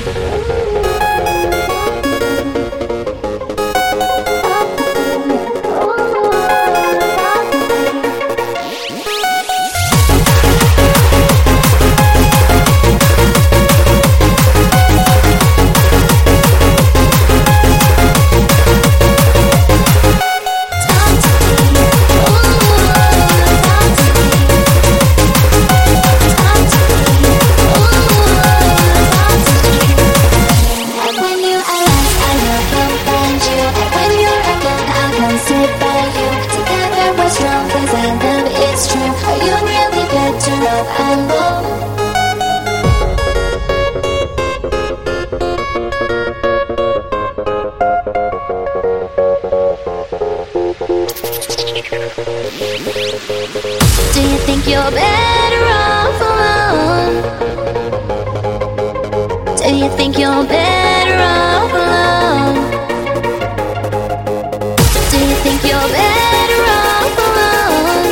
Do you think you're better off alone? Do you think you're better off alone? Do you think you're better off alone?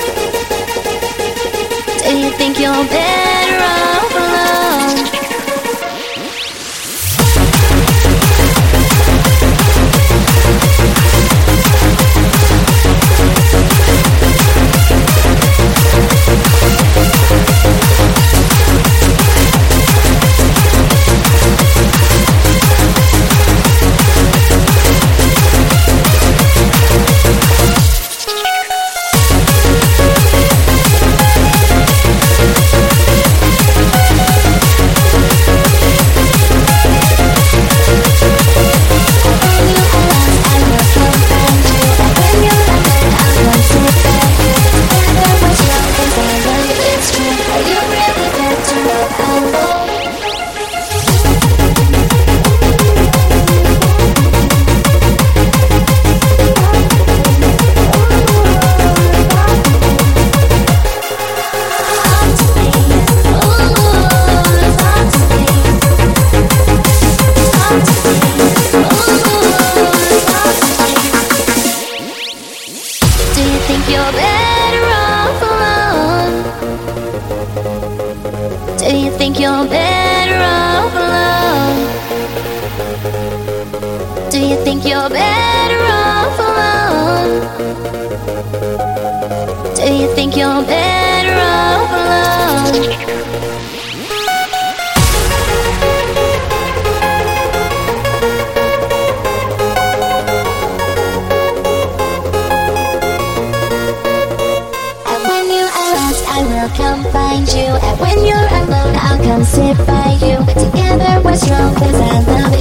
Do you think you're better off alone? Do you think you're better off alone? Do you think you're better off alone? Do you think you're better off alone? I will come find you, and when you're alone, I'll come sit by you. Together we're strong, 'cause I love you.